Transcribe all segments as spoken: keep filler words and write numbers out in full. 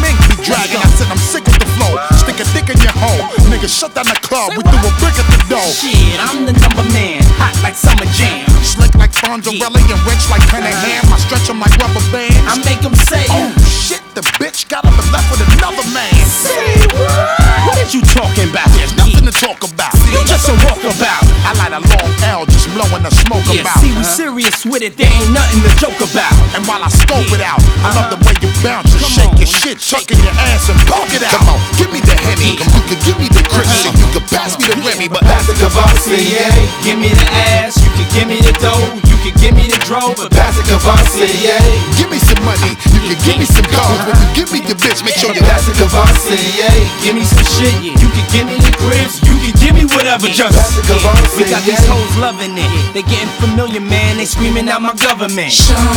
ink be dragging. I said I'm sick with the flow. Stick a dick in your hole. Nigga, shut down the club. We threw a brick at the door. Shit, I'm the number man, hot like summer jam. Slick like Fonzarelli and rich like Cunningham. I stretch them like rubber bands. I make them say, oh shit, the bitch got up and left with another man. Say what? What is you talking about? There's nothing to talk about. You just a walkabout. I light a long L, just blowing the smoke yeah, about. See, we serious with it, there ain't nothing to joke about. And while I scope it out, I love the way you bounce and shake your shit, chucking your ass and poke it out. Come on, give me the Henny, you can give me the Christian, you can pass me the Remy, but pass the Cavassier. Give me the ass, you can give me the dough, you can give me the dro, but pass the Cavassier. Give me some money, you can give me some cars. When you give me the bitch, make sure you pass the Cavassier. Give me some shit, you can give me the cribs, you can give me whatever, just pass the Cavassier. We got these hoes loving it, they getting familiar, man, they screaming out my government.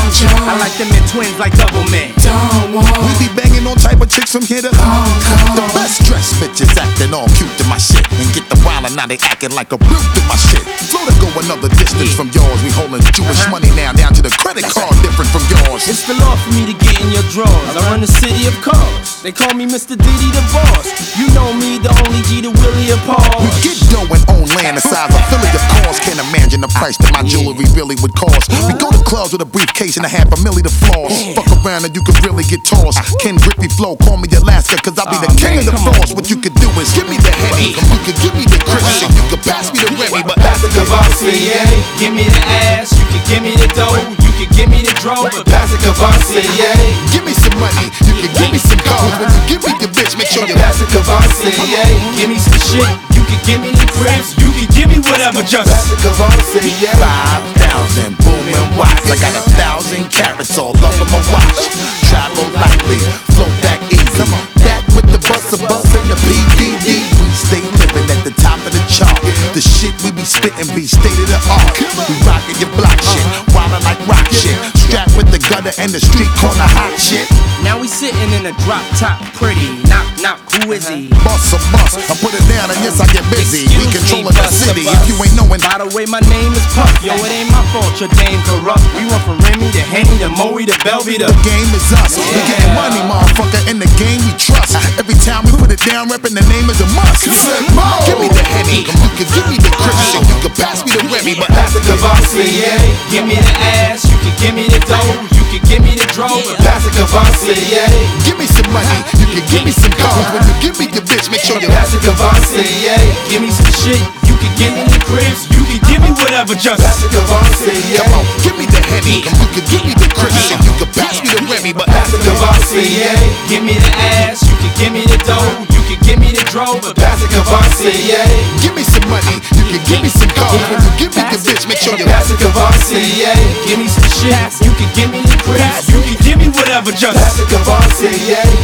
I like them in twins like double men. We be banging on type of chicks from here to Hong Kong. The best dressed bitches acting all cute to my shit, and get the wild and now they acting like a brute to my shit. Flow to go another distance from yours. We holding Jewish uh-huh. money now down to the credit card, different from yours. It's the law for me to get in your drawers. I run the city of cars. They call me Mister Diddy the boss. You know me, the only G to Willie of Paul. We get dough and own land the size of Philly, of course. Can't imagine the price that my jewelry really would cost. We go to clubs with a briefcase and a half a milli to floss. Fuck around and you could really get tossed. Ken Griffey flow, call me Alaska, cause I'll be the king of the floss. What you could do is give me the Henny, you could give me the Christian, you could pass me the Remy, but pass the Cavassier. Give me the ass, you can give me the dough, you can give me the dro, but pass the Cavassier. Give me some money, you can give me some cars. When you give me the bitch, make sure you pass the Cavassier. Give me some shit, you can give me the cribs, you can give me whatever, just pass the Cavassier. Five thousand booming watts, I got a thousand carats all up in my watch. Travel lightly, flow that easy. That with the bus, a bus and the P D D. We stay living at the top of the chart. The shit we be spitting be state of the art. We rockin' your block shit, wildin' like rock shit. Strapped with the gutter and the street corner hot shit. Now we sitting in a drop top, pretty. Knock, knock, who is he? Bust a bus, I put it down and yes I get busy. We controllin' the city, if you ain't knowin'. By the way, my name is Puff. Yo, it ain't my fault your dame corrupt. We went from Remy to Henny to Moe to Belvy to the game is us. Yeah. We getting money, motherfucker. In the game we trust. Every time we put it down, reppin' the name is a must. Give me the Henny, you can give me the Christian, you can pass me the Remy, but pass the Cavassier. Give me the ass, you can give me the dough, you can give me the dro, but pass the Cavassier. Give me some money, you can give me some cars. When you give me the bitch, make sure you pass the Cavassier. Give me some shit, you can give me the cribs, you can give me whatever, just pass the Cavassier. Come on, give me the Henny, you can give me the Christian, you can pass me the Remy, but pass the Cavassier. Give me the ass, you can give me the dough, you can give me the dro, but pass the Cavassier. Give me some money, you can give me some cars. When you give me the bitch, make sure you pass the Cavassier. Give me some shit, you can give me the cribs, you can give me whatever, just pass the Cavassier.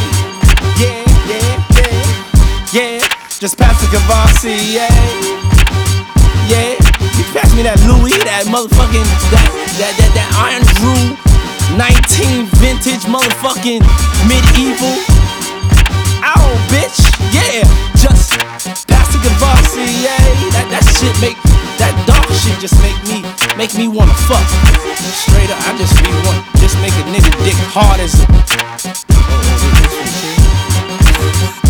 Yeah, yeah, yeah, yeah, just pass the Cavassier. Yeah, you pass me that Louis, that motherfucking, that, that, that, that Iron Drew nineteen vintage motherfucking medieval. Ow, bitch, yeah, just pass the Cavassier. That, that shit make, that dark shit just make me, make me wanna fuck. Straight up, I just be one, just make a nigga dick hard as a, oh, oh, oh,